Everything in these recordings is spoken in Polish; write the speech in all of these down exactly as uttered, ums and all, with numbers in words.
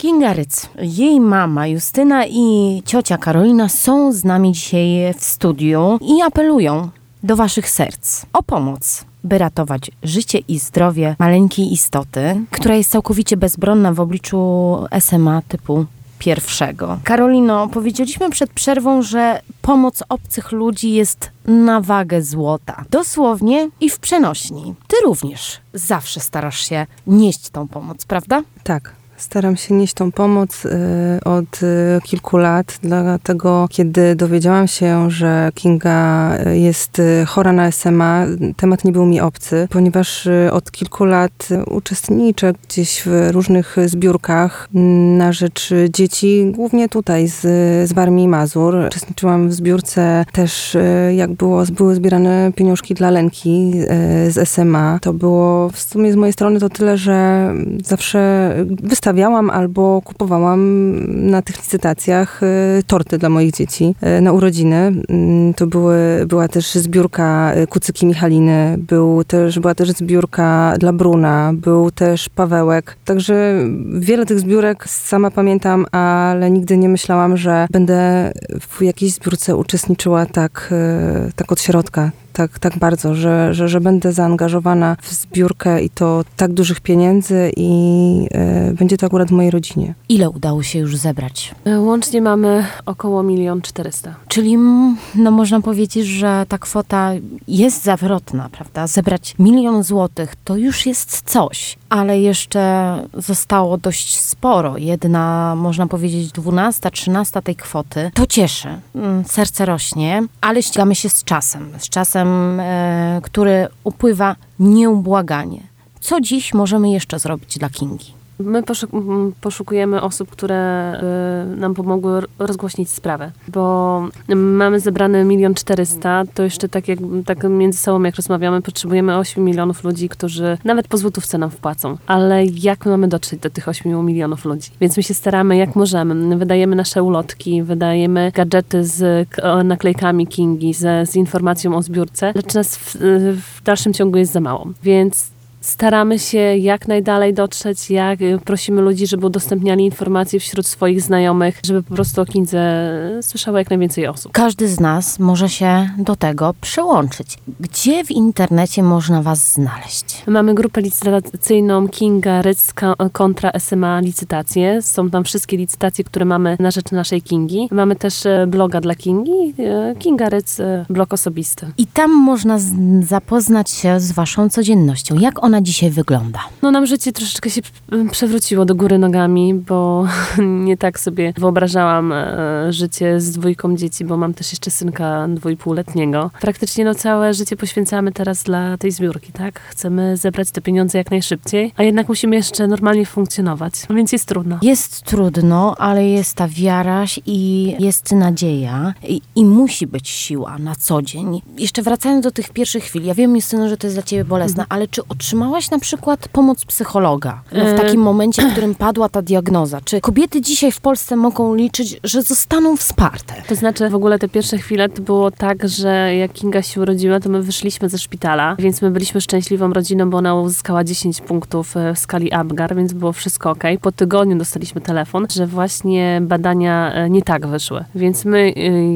Kinga Rydz, jej mama Justyna i ciocia Karolina są z nami dzisiaj w studiu i apelują do waszych serc o pomoc, by ratować życie i zdrowie maleńkiej istoty, która jest całkowicie bezbronna w obliczu S M A typu pierwszego. Karolino, powiedzieliśmy przed przerwą, że pomoc obcych ludzi jest na wagę złota. Dosłownie i w przenośni. Ty również zawsze starasz się nieść tą pomoc, prawda? Tak. Staram się nieść tą pomoc y, od y, kilku lat, dlatego kiedy dowiedziałam się, że Kinga jest y, chora na S M A, temat nie był mi obcy, ponieważ y, od kilku lat y, uczestniczę gdzieś w różnych zbiórkach y, na rzecz dzieci, głównie tutaj z, z Warmii i Mazur. Uczestniczyłam w zbiórce też, y, jak było, były zbierane pieniążki dla Lenki y, z S M A. To było w sumie z mojej strony to tyle, że zawsze wystawiałam Stawiałam albo kupowałam na tych licytacjach y, torty dla moich dzieci y, na urodziny. Y, to były, była też zbiórka Kucyki Michaliny, był też, była też zbiórka dla Bruna, był też Pawełek. Także wiele tych zbiórek sama pamiętam, ale nigdy nie myślałam, że będę w jakiejś zbiórce uczestniczyła tak, y, tak od środka. Tak, tak bardzo, że, że, że będę zaangażowana w zbiórkę i to tak dużych pieniędzy i y, będzie to akurat w mojej rodzinie. Ile udało się już zebrać? Łącznie mamy około milion czterysta. Czyli no można powiedzieć, że ta kwota jest zawrotna, prawda? Zebrać milion złotych to już jest coś, ale jeszcze zostało dość sporo. Jedna, można powiedzieć, dwunasta, trzynasta tej kwoty. To cieszy. Serce rośnie, ale ścigamy się z czasem. Z czasem, e, który upływa nieubłaganie. Co dziś możemy jeszcze zrobić dla Kingi? My poszuk- poszukujemy osób, które y, nam pomogły rozgłośnić sprawę, bo mamy zebrane milion czterysta, to jeszcze tak jak tak między sobą jak rozmawiamy, potrzebujemy ośmiu milionów ludzi, którzy nawet po złotówce nam wpłacą. Ale jak mamy dotrzeć do tych ośmiu milionów ludzi? Więc my się staramy jak możemy. Wydajemy nasze ulotki, wydajemy gadżety z naklejkami Kingi, z, z informacją o zbiórce, lecz nas w, w dalszym ciągu jest za mało. Więc staramy się jak najdalej dotrzeć, jak prosimy ludzi, żeby udostępniali informacje wśród swoich znajomych, żeby po prostu o Kindze słyszało jak najwięcej osób. Każdy z nas może się do tego przyłączyć. Gdzie w internecie można was znaleźć? Mamy grupę licytacyjną Kinga Rydz kontra S M A licytacje. Są tam wszystkie licytacje, które mamy na rzecz naszej Kingi. Mamy też bloga dla Kingi, Kinga Rydz, blog osobisty. I tam można z- zapoznać się z waszą codziennością. Jak ona dzisiaj wygląda? No nam życie troszeczkę się przewróciło do góry nogami, bo nie tak sobie wyobrażałam e, życie z dwójką dzieci, bo mam też jeszcze synka dwójpółletniego. Praktycznie no całe życie poświęcamy teraz dla tej zbiórki, tak? Chcemy zebrać te pieniądze jak najszybciej, a jednak musimy jeszcze normalnie funkcjonować, więc jest trudno. Jest trudno, ale jest ta wiara i jest nadzieja i, i musi być siła na co dzień. Jeszcze wracając do tych pierwszych chwil, ja wiem, Justyno, że to jest dla ciebie bolesne, mhm. ale czy otrzymałaś na przykład pomoc psychologa no, w takim momencie, w którym padła ta diagnoza? Czy kobiety dzisiaj w Polsce mogą liczyć, że zostaną wsparte? To znaczy w ogóle te pierwsze chwile to było tak, że jak Kinga się urodziła, to my wyszliśmy ze szpitala, więc my byliśmy szczęśliwą rodziną, bo ona uzyskała dziesięć punktów w skali Apgar, więc było wszystko okej. Po tygodniu dostaliśmy telefon, że właśnie badania nie tak wyszły. Więc my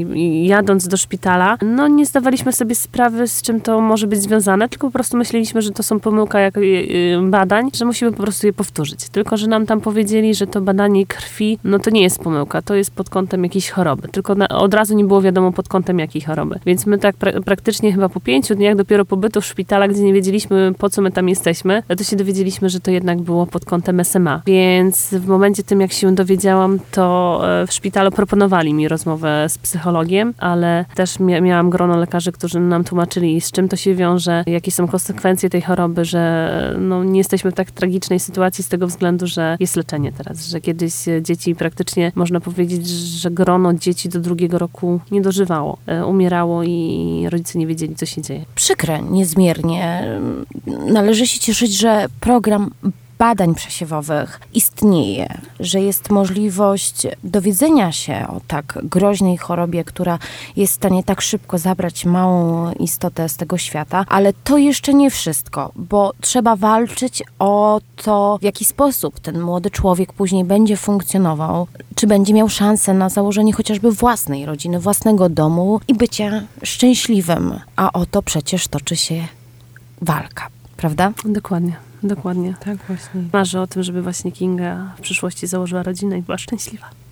jadąc do szpitala, no nie zdawaliśmy sobie sprawy, z czym to może być związane, tylko po prostu myśleliśmy, że to są pomyłka jak badań, że musimy po prostu je powtórzyć. Tylko, że nam tam powiedzieli, że to badanie krwi, no to nie jest pomyłka, to jest pod kątem jakiejś choroby. Tylko na, od razu nie było wiadomo pod kątem jakiej choroby. Więc my tak pra- praktycznie chyba po pięciu dniach dopiero pobytu w szpitalu, gdzie nie wiedzieliśmy, po co my tam jesteśmy, to się dowiedzieliśmy, że to jednak było pod kątem S M A. Więc w momencie tym, jak się dowiedziałam, to w szpitalu proponowali mi rozmowę z psychologiem, ale też mia- miałam grono lekarzy, którzy nam tłumaczyli, z czym to się wiąże, jakie są konsekwencje tej choroby, że no, nie jesteśmy w tak tragicznej sytuacji z tego względu, że jest leczenie teraz, że kiedyś dzieci praktycznie, można powiedzieć, że grono dzieci do drugiego roku nie dożywało. Umierało i rodzice nie wiedzieli, co się dzieje. Przykre niezmiernie. Należy się cieszyć, że program badań przesiewowych istnieje, że jest możliwość dowiedzenia się o tak groźnej chorobie, która jest w stanie tak szybko zabrać małą istotę z tego świata, ale to jeszcze nie wszystko, bo trzeba walczyć o to, w jaki sposób ten młody człowiek później będzie funkcjonował, czy będzie miał szansę na założenie chociażby własnej rodziny, własnego domu i bycia szczęśliwym. A o to przecież toczy się walka, prawda? Dokładnie, dokładnie. Tak właśnie. Marzę o tym, żeby właśnie Kinga w przyszłości założyła rodzinę i była szczęśliwa.